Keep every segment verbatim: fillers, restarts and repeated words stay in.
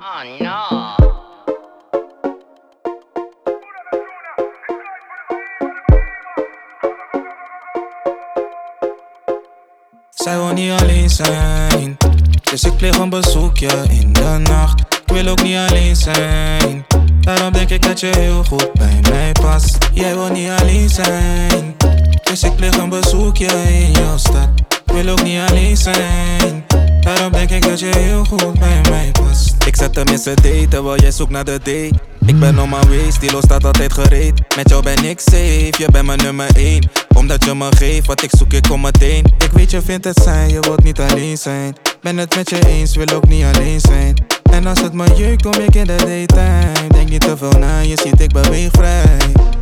Oh no. Zij wil niet alleen zijn, dus ik pleeg een bezoekje in de nacht. Ik wil ook niet alleen zijn, daarom denk ik dat je heel goed bij mij past. Jij wil niet alleen zijn, dus ik pleeg een bezoekje in jouw stad. Ik wil ook niet alleen zijn, daarom denk ik dat je heel goed bij mij past. Ik zet hem in zijn date, terwijl jij zoekt naar de date. Ik ben on my way, stilo staat altijd gereed. Met jou ben ik safe, je bent mijn nummer één. Omdat je me geeft wat ik zoek, ik kom meteen. Ik weet je vindt het saai, je wilt niet alleen zijn. Ben het met je eens, wil ook niet alleen zijn. En als het me jeukt, kom ik in de daytime. Denk niet te veel na, je ziet ik beweeg vrij.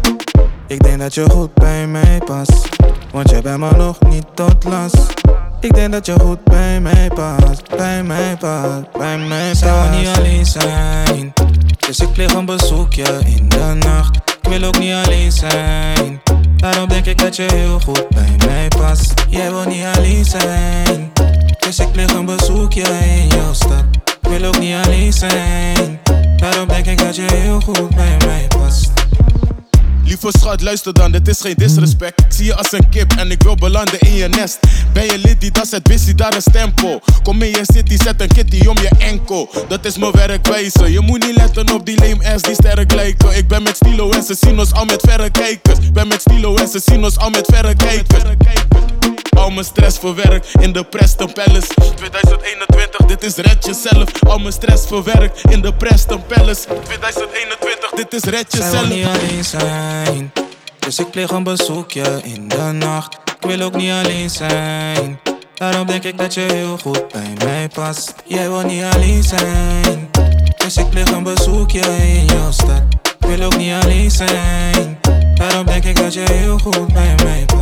Ik denk dat je goed bij mij past, want je bent me nog niet tot last. Ik denk dat je goed bij mij past, bij mij past, bij mij past. Zij wil niet alleen zijn, dus ik pleeg een bezoekje in de nacht. Ik wil ook niet alleen zijn, daarom denk ik dat je heel goed bij mij past. Jij wil niet alleen zijn, dus ik pleeg een bezoekje in jouw stad. Ik wil ook niet alleen zijn, daarom denk ik dat je heel goed bij mij past. Lieve schat, luister dan, dit is geen disrespect. Ik zie je als een kip en ik wil belanden in je nest. Ben je liddy, dan zet busy daar een stempel. Kom in je city, zet een kitty om je enkel. Dat is mijn werkwijze, je moet niet letten op die lame ass die sterk lijken. Ik ben met stilo en Cecinos al met verrekijkers. Ben met stilo en Cecinos al met verrekijkers. Al mijn stress verwerkt in de Preston Palace. twintig eenentwintig, dit is red jezelf. Al mijn stress verwerkt in de Preston Palace. twintig eenentwintig, dit is red jezelf. Zij wil niet alleen zijn, dus ik pleeg een bezoekje in de nacht. Ik wil ook niet alleen zijn, daarom denk ik dat je heel goed bij mij past. Jij wil niet alleen zijn, dus ik pleeg een bezoekje in jouw stad. Ik wil ook niet alleen zijn, daarom denk ik dat je heel goed bij mij past.